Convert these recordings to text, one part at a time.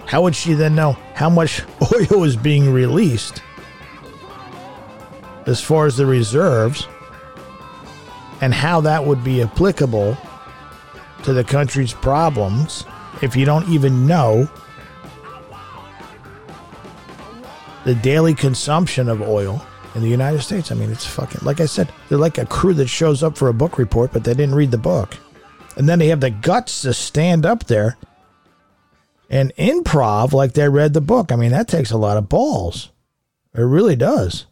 How would she then know how much oil is being released as far as the reserves and how that would be applicable to the country's problems if you don't even know the daily consumption of oil in the United States? I mean, it's fucking, like I said, they're like a crew that shows up for a book report, but they didn't read the book. And then they have the guts to stand up there and improv like they read the book. I mean, that takes a lot of balls. It really does.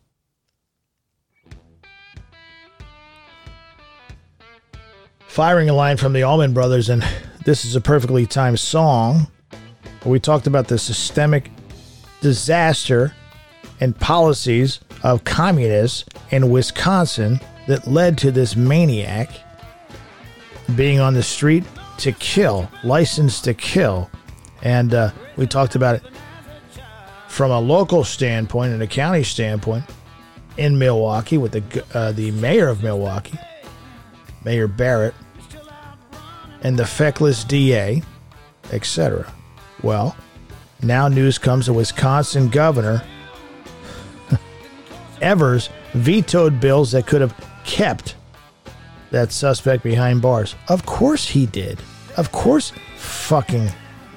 Firing a line from the Allman Brothers, and this is a perfectly timed song. We talked about the systemic disaster and policies of communists in Wisconsin that led to this maniac being on the street to kill, licensed to kill. And we talked about it from a local standpoint and a county standpoint in Milwaukee with the mayor of Milwaukee, Mayor Barrett, and the feckless DA, etc. Well, now news comes the Wisconsin governor Evers vetoed bills that could have kept that suspect behind bars. Of course he did. Of course fucking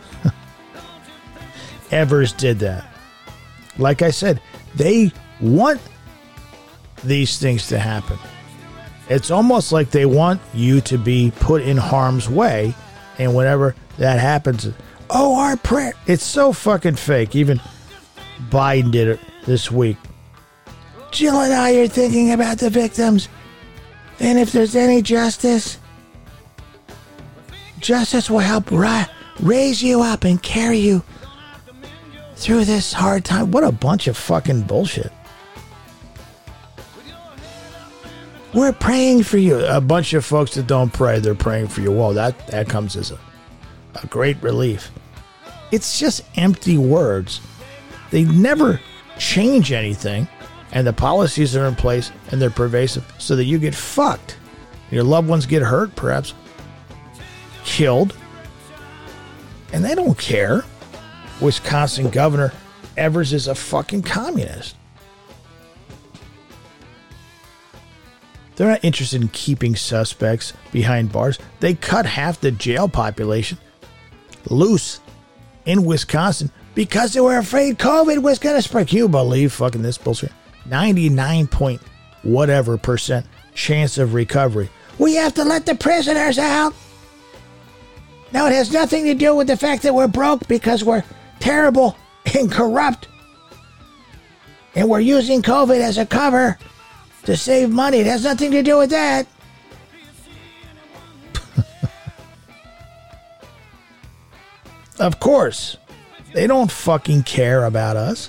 Evers did that. Like I said, they want these things to happen. It's almost like they want you to be put in harm's way, and whenever that happens, oh, our prayer. It's so fucking fake. Even Biden did it this week. Jill and I are thinking about the victims, and if there's any justice, justice will help raise you up and carry you through this hard time. What a bunch of fucking bullshit. We're praying for you. A bunch of folks that don't pray, they're praying for you. Well, that comes as a great relief. It's just empty words. They never change anything, and the policies are in place and they're pervasive so that you get fucked. Your loved ones get hurt, perhaps killed, and they don't care. Wisconsin Governor Evers is a fucking communist. They're not interested in keeping suspects behind bars. They cut half the jail population loose in Wisconsin because they were afraid COVID was going to spread. Can you believe fucking this bullshit? 99 point whatever % chance of recovery. We have to let the prisoners out. Now, it has nothing to do with the fact that we're broke because we're terrible and corrupt. And we're using COVID as a cover to save money. It has nothing to do with that. Of course. They don't fucking care about us.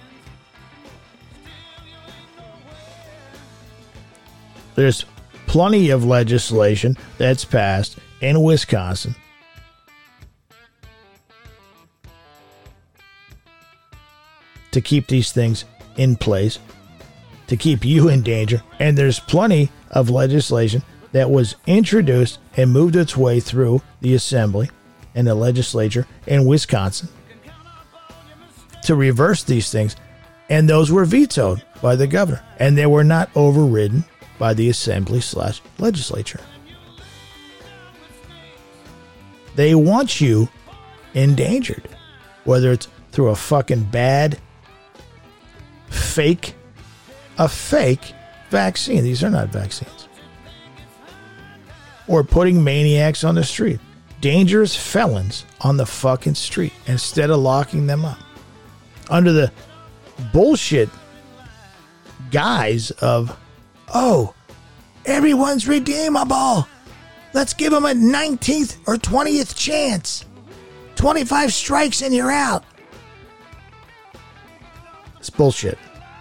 There's plenty of legislation that's passed in Wisconsin to keep these things in place, to keep you in danger. And there's plenty of legislation that was introduced and moved its way through the assembly and the legislature in Wisconsin to reverse these things. And those were vetoed by the governor. And they were not overridden by the assembly/legislature. They want you endangered, whether it's through a fucking bad, fake vaccine. These are not vaccines. Or putting maniacs on the street. Dangerous felons on the fucking street instead of locking them up. Under the bullshit guise of, oh, everyone's redeemable. Let's give them a 19th or 20th chance. 25 strikes and you're out. It's bullshit.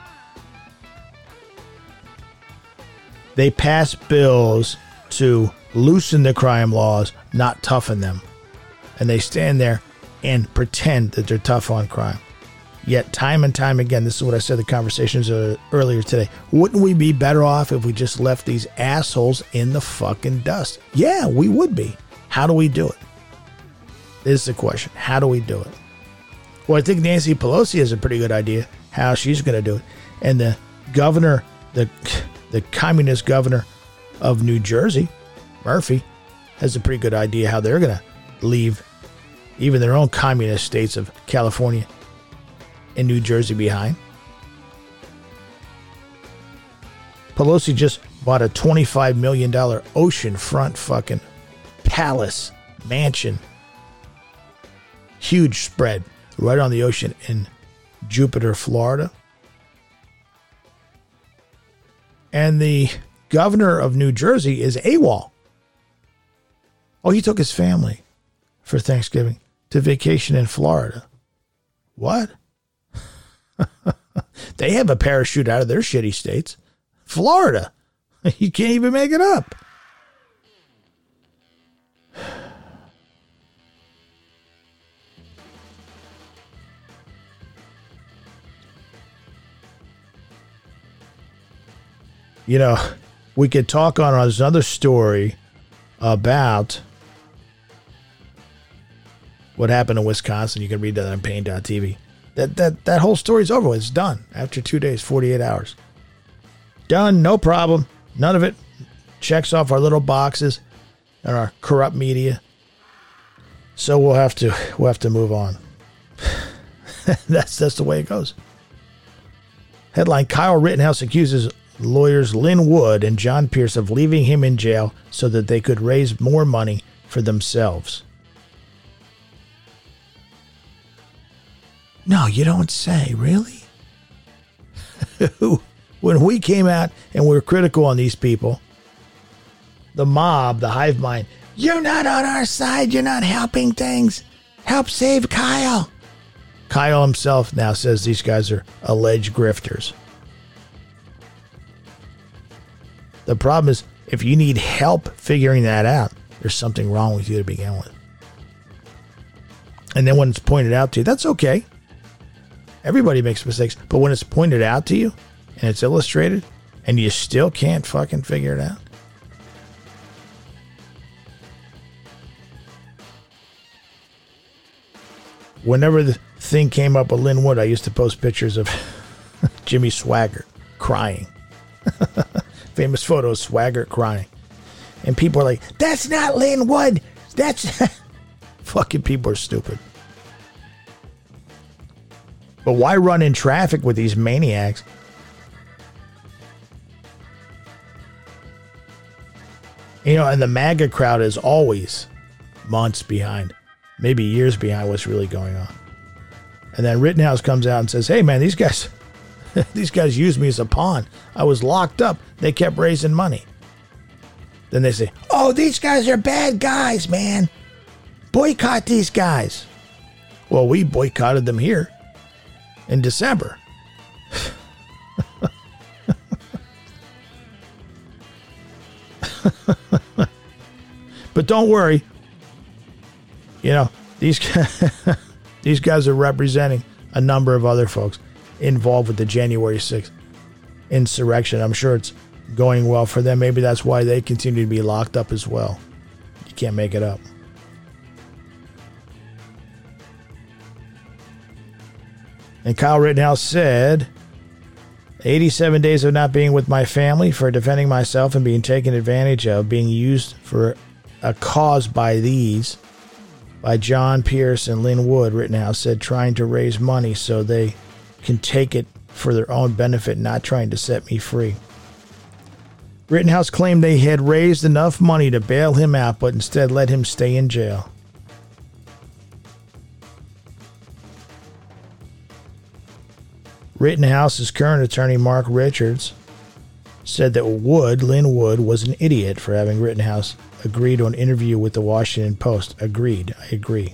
They pass bills to loosen the crime laws, not toughen them. And they stand there and pretend that they're tough on crime. Yet time and time again, this is what I said in the conversations earlier today. Wouldn't we be better off if we just left these assholes in the fucking dust? Yeah, we would be. How do we do it? This is the question. How do we do it? Well, I think Nancy Pelosi has a pretty good idea how she's going to do it. And the governor, the communist governor of New Jersey, Murphy, has a pretty good idea how they're going to leave even their own communist states of California and New Jersey behind. Pelosi just bought a $25 million oceanfront fucking palace mansion. Huge spread right on the ocean in Jupiter, Florida. And the governor of New Jersey is AWOL. Oh, he took his family for Thanksgiving to vacation in Florida. What? They have a parachute out of their shitty states. Florida. You can't even make it up. You know, we could talk on another story about what happened in Wisconsin. You can read that on Pain.tv. That whole story's over with. It's done after 2 days, 48 hours. Done, no problem. None of it checks off our little boxes and our corrupt media. So we'll have to move on. That's the way it goes. Headline: Kyle Rittenhouse accuses lawyers Lynn Wood and John Pierce of leaving him in jail so that they could raise more money for themselves. No, you don't say. Really? When we came out and we were critical on these people, the mob, the hive mind, you're not on our side. You're not helping things. Help save Kyle. Kyle himself now says these guys are alleged grifters. The problem is, if you need help figuring that out, there's something wrong with you to begin with. And then when it's pointed out to you, that's okay. Everybody makes mistakes. But when it's pointed out to you and it's illustrated and you still can't fucking figure it out. Whenever the thing came up with Lynn Wood, I used to post pictures of Jimmy Swaggart crying. Famous photo of Swaggart crying. And people are like, that's not Lynn Wood. That's... Fucking people are stupid. But why run in traffic with these maniacs? You know, and the MAGA crowd is always months behind, maybe years behind what's really going on. And then Rittenhouse comes out and says, hey man, these guys used me as a pawn. I was locked up. They kept raising money. Then they say, oh, these guys are bad guys, man. Boycott these guys. Well, we boycotted them here in December. But don't worry. You know, these guys are representing a number of other folks involved with the January 6th insurrection. I'm sure it's going well for them. Maybe that's why they continue to be locked up as well. You can't make it up. And Kyle Rittenhouse said, 87 days of not being with my family, for defending myself and being taken advantage of, being used for a cause by John Pierce and Lynn Wood, Rittenhouse said, trying to raise money so they can take it for their own benefit, not trying to set me free. Rittenhouse claimed they had raised enough money to bail him out, but instead let him stay in jail. Rittenhouse's current attorney, Mark Richards, said that Lynn Wood, was an idiot for having Rittenhouse agree to an interview with the Washington Post. Agreed. I agree.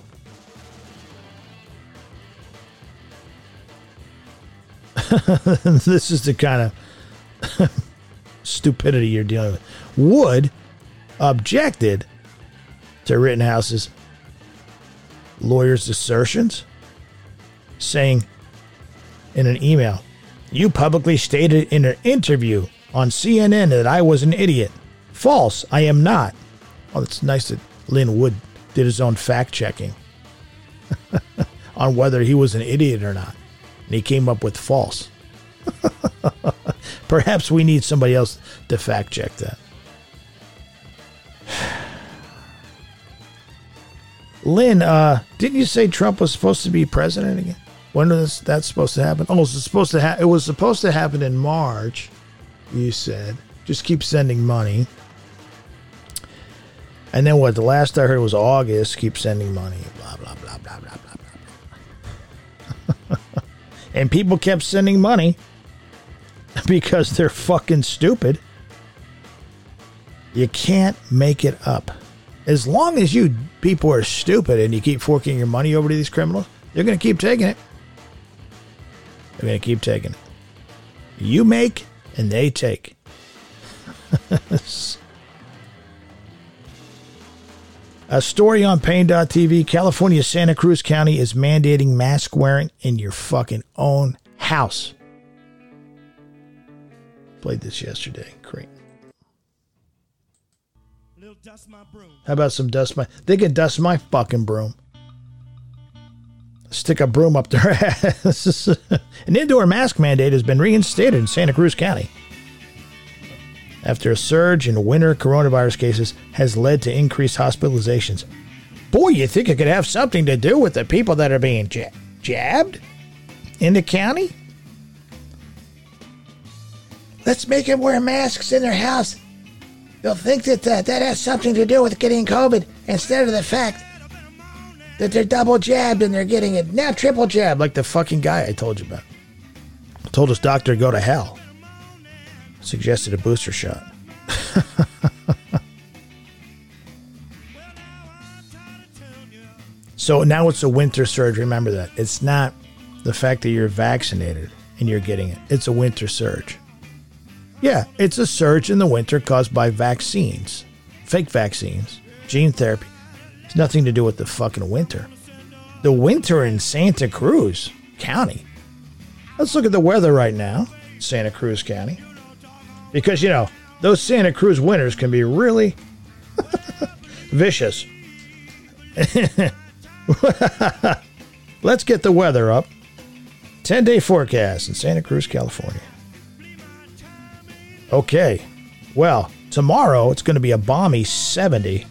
This is the kind of stupidity you're dealing with. Wood objected to Rittenhouse's lawyer's assertions, saying in an email, you publicly stated in an interview on CNN that I was an idiot. False. I am not. Oh, it's nice that Lynn Wood did his own fact checking. on whether he was an idiot or not. And he came up with false. Perhaps we need somebody else to fact check that. Lynn, didn't you say Trump was supposed to be president again? When was that supposed to happen? Oh, it was supposed to happen in March, you said. Just keep sending money. And then what? The last I heard was August. Keep sending money. Blah, blah, blah, blah, blah, blah, blah. And people kept sending money because they're fucking stupid. You can't make it up. As long as you people are stupid and you keep forking your money over to these criminals, they're going to keep taking it. They're going to keep taking it. You make and they take. A story on Pain.tv. California Santa Cruz County is mandating mask wearing in your fucking own house. Played this yesterday. Great. How about some dust my... They can dust my fucking broom. Stick a broom up their ass. An indoor mask mandate has been reinstated in Santa Cruz County after a surge in winter coronavirus cases has led to increased hospitalizations. Boy, you think it could have something to do with the people that are being jabbed in the county? Let's make them wear masks in their house. They'll think that that has something to do with getting COVID instead of the fact that they're double jabbed and they're getting it now triple jabbed, like the fucking guy I told you about. Told his doctor to go to hell. Suggested a booster shot. So now it's a winter surge. Remember that. It's not the fact that you're vaccinated and you're getting it. It's a winter surge. Yeah, it's a surge in the winter caused by vaccines. Fake vaccines. Gene therapy. It's nothing to do with the fucking winter. The winter in Santa Cruz County. Let's look at the weather right now. Santa Cruz County. Because, you know, those Santa Cruz winters can be really vicious. Let's get the weather up. 10-day forecast in Santa Cruz, California. Okay. Well, tomorrow it's going to be a balmy 70.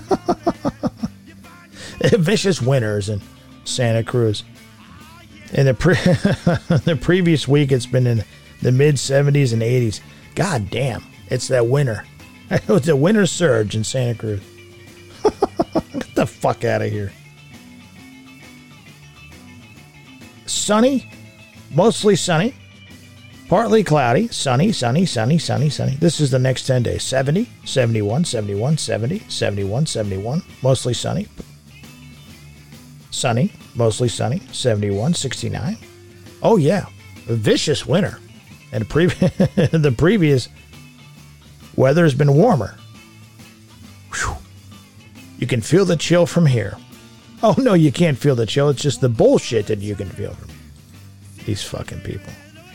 Vicious winters in Santa Cruz. In the previous week, it's been in the mid-70s and 80s. God damn, it's that winter. It's a winter surge in Santa Cruz. Get the fuck out of here. Sunny, mostly sunny, partly cloudy, sunny, sunny, sunny, sunny, sunny. This is the next 10 days. 70, 71, 71, 70, 71, 71, mostly sunny. Sunny, mostly sunny, 71, 69. Oh yeah, a vicious winter. And the previous weather has been warmer. Whew. You can feel the chill from here. Oh, no, you can't feel the chill. It's just the bullshit that you can feel from these fucking people.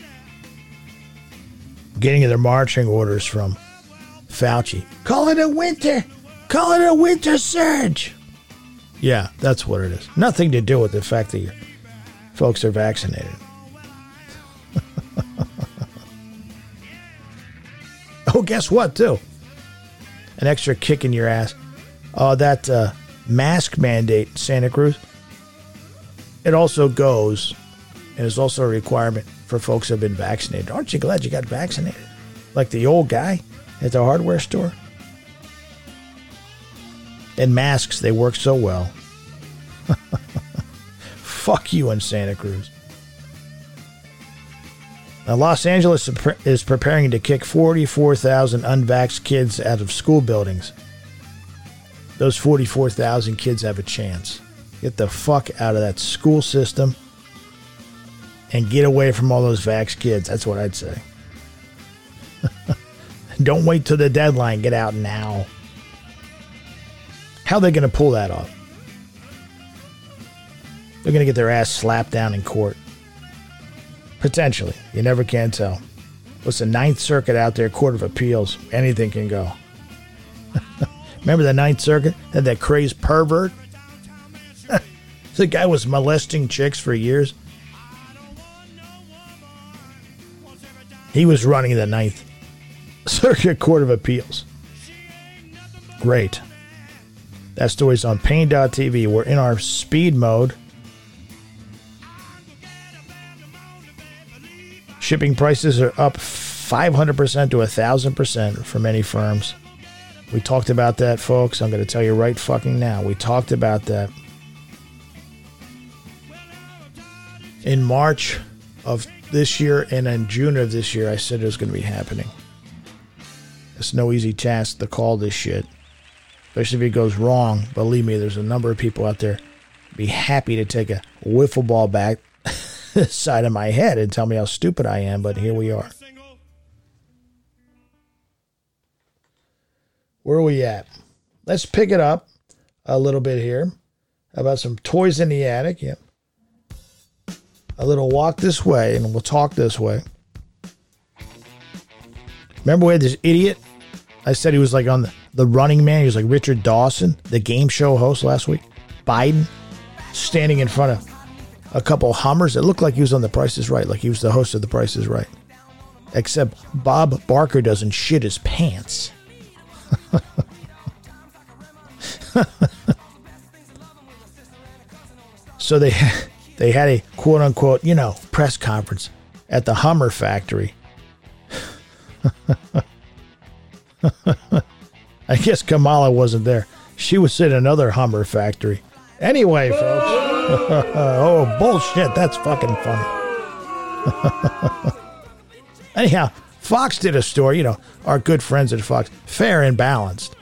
Getting their marching orders from Fauci. Call it a winter. Call it a winter surge. Yeah, that's what it is. Nothing to do with the fact that your folks are vaccinated. Oh, guess what, too? An extra kick in your ass. Oh, that mask mandate in Santa Cruz. It also goes, and is also a requirement for folks who have been vaccinated. Aren't you glad you got vaccinated? Like the old guy at the hardware store. And masks, they work so well. Fuck you in Santa Cruz. Now, Los Angeles is preparing to kick 44,000 unvaxxed kids out of school buildings. Those 44,000 kids have a chance. Get the fuck out of that school system and get away from all those vaxxed kids. That's what I'd say. Don't wait till the deadline. Get out now. How are they going to pull that off? They're going to get their ass slapped down in court. Potentially. You never can tell. What's the Ninth Circuit out there? Court of Appeals. Anything can go. Remember the Ninth Circuit? Had that crazed pervert? The guy was molesting chicks for years. He was running the Ninth Circuit Court of Appeals. Great. That story's on Pain.tv. We're in our speed mode. Shipping prices are up 500% to 1,000% for many firms. We talked about that, folks. I'm going to tell you right fucking now. We talked about that. In March of this year and in June of this year, I said it was going to be happening. It's no easy task to call this shit. Especially if it goes wrong. Believe me, there's a number of people out there be happy to take a wiffle ball back the side of my head and tell me how stupid I am, but here we are. Where are we at? Let's pick it up a little bit here. How about some toys in the attic? Yep. A little walk this way, and we'll talk this way. Remember we had this idiot? I said he was like on the Running Man. He was like Richard Dawson, the game show host last week. Biden standing in front of a couple Hummers. It looked like he was on The Price is Right, like he was the host of The Price is Right. Except Bob Barker doesn't shit his pants. So they had a quote unquote, press conference at the Hummer factory. I guess Kamala wasn't there. She was in another Hummer factory. Anyway, folks. Oh, bullshit. That's fucking funny. Anyhow, Fox did a story, our good friends at Fox, Fair and Balanced.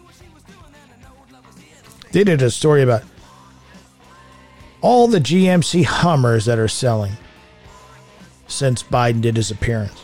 They did a story about all the GMC Hummers that are selling since Biden did his appearance.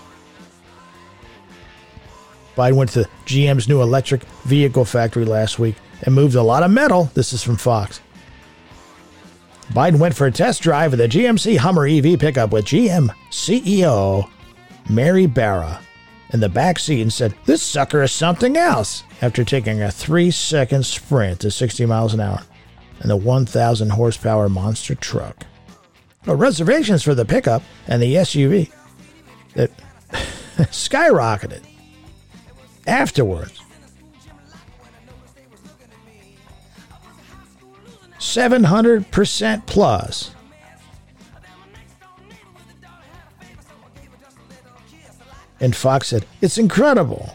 Biden went to GM's new electric vehicle factory last week and moved a lot of metal. This is from Fox. Biden went for a test drive of the GMC Hummer EV pickup with GM CEO Mary Barra in the back seat and said, "This sucker is something else," after taking a 3-second sprint to 60 miles an hour in the 1,000 horsepower monster truck. Well, reservations for the pickup and the SUV that skyrocketed afterwards. 700% plus. And Fox said, "It's incredible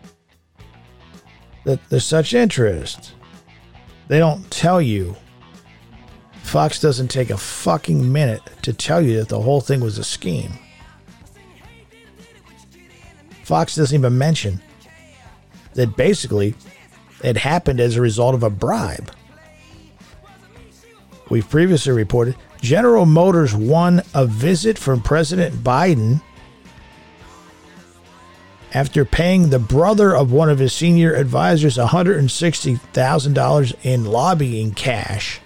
that there's such interest." They don't tell you. Fox doesn't take a fucking minute to tell you that the whole thing was a scheme. Fox doesn't even mention that basically it happened as a result of a bribe. We've previously reported General Motors won a visit from President Biden after paying the brother of one of his senior advisors $160,000 in lobbying cash.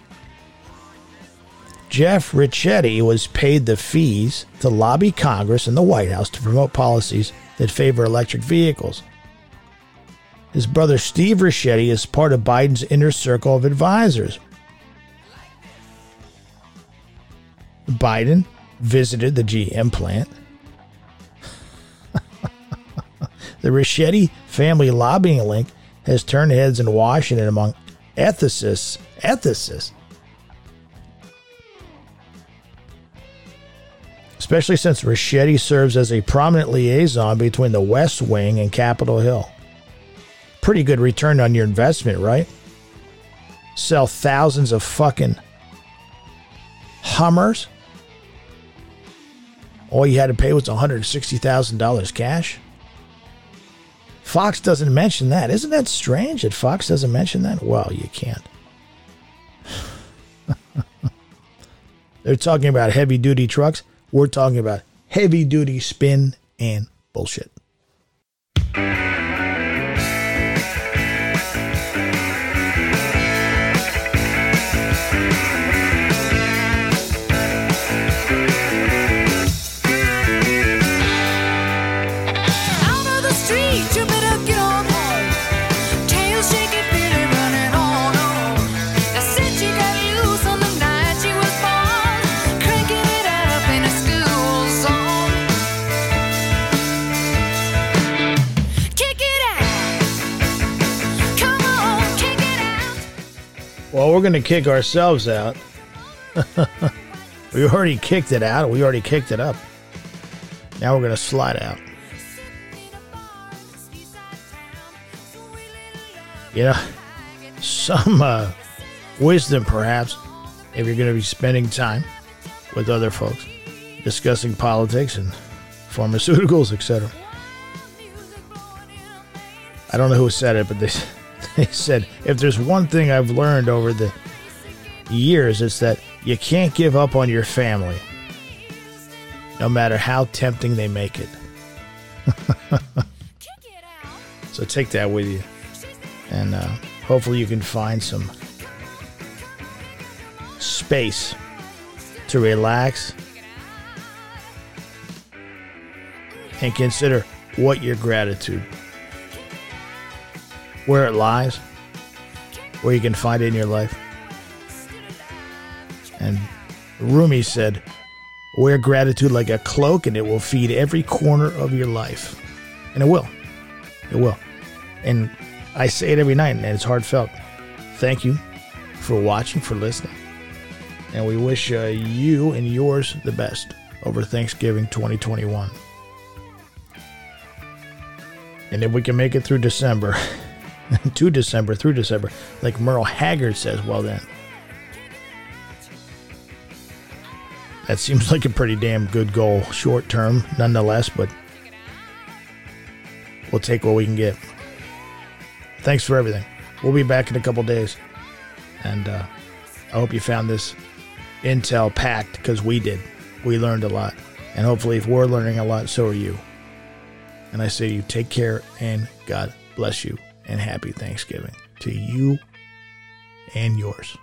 Jeff Ricchetti was paid the fees to lobby Congress and the White House to promote policies that favor electric vehicles. His brother Steve Ricchetti is part of Biden's inner circle of advisors. Biden visited the GM plant. The Ricchetti family lobbying link has turned heads in Washington among ethicists. Especially since Ricchetti serves as a prominent liaison between the West Wing and Capitol Hill. Pretty good return on your investment, right? Sell thousands of fucking Hummers. All you had to pay was $160,000 cash. Fox doesn't mention that. Isn't that strange that Fox doesn't mention that? Well, you can't. They're talking about heavy-duty trucks. We're talking about heavy-duty spin and bullshit. we're going to kick ourselves out. We already kicked it out. We already kicked it up. Now we're going to slide out. You know, some wisdom perhaps if you're going to be spending time with other folks discussing politics and pharmaceuticals, etc. I don't know who said it, but they said, if there's one thing I've learned over the years, it's that you can't give up on your family, no matter how tempting they make it. So take that with you. And hopefully you can find some space to relax and consider what your gratitude, where it lies, where you can find it in your life. And Rumi said, wear gratitude like a cloak and it will feed every corner of your life. And it will. It will. And I say it every night, and it's heartfelt. Thank you for watching, for listening. And we wish you and yours the best over Thanksgiving 2021. And if we can make it through December, through December, like Merle Haggard says, well then. That seems like a pretty damn good goal, short term, nonetheless, but we'll take what we can get. Thanks for everything. We'll be back in a couple days. And I hope you found this intel packed, because we did. We learned a lot. And hopefully if we're learning a lot, so are you. And I say to you, take care and God bless you. And happy Thanksgiving to you and yours.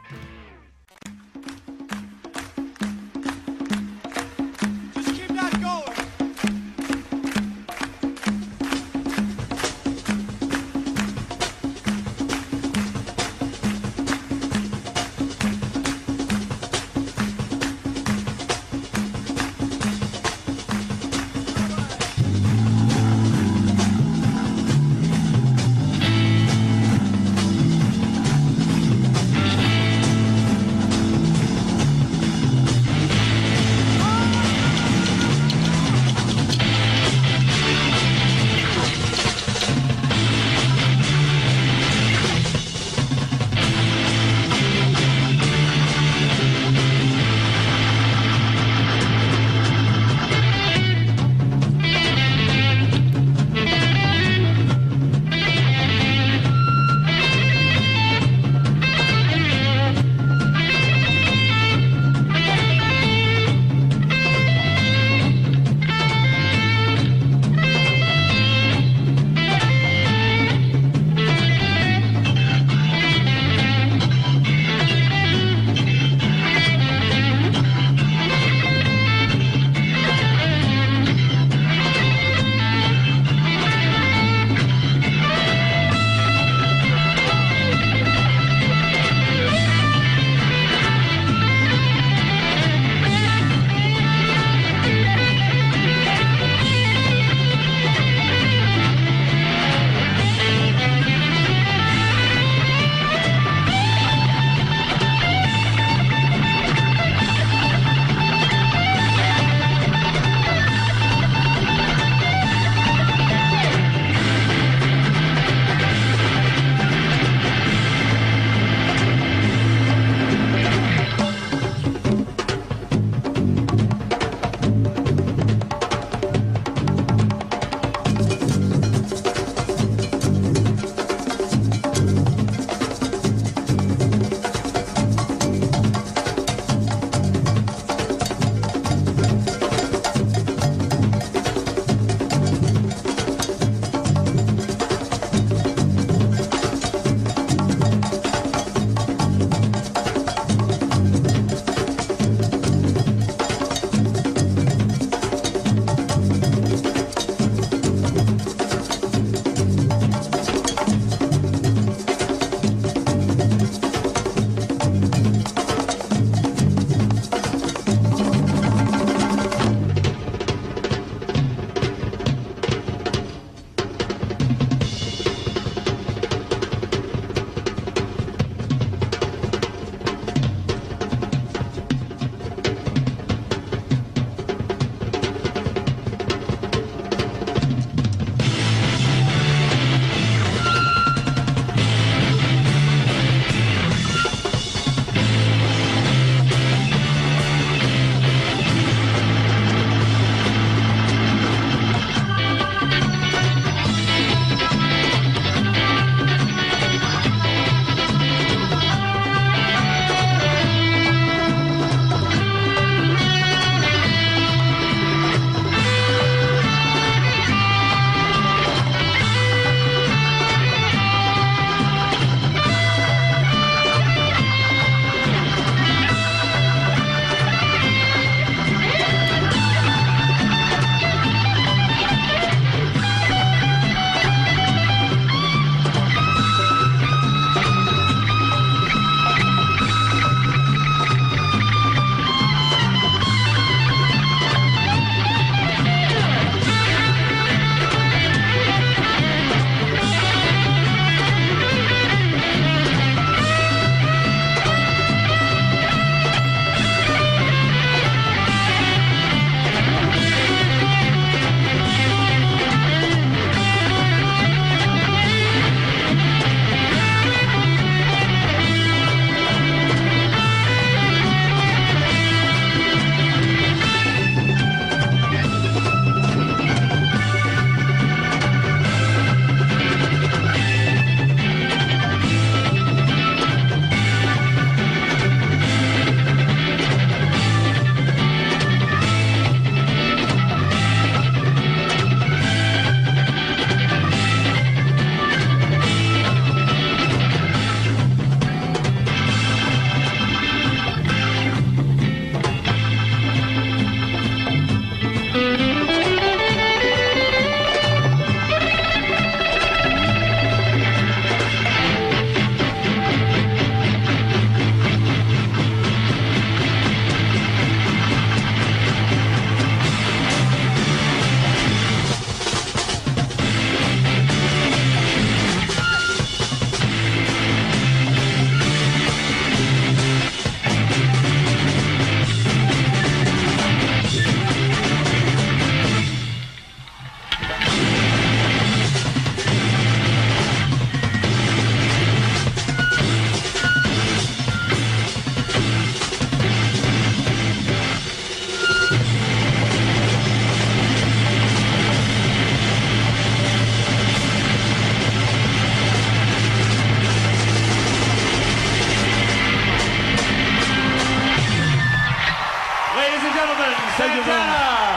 Thank you very much.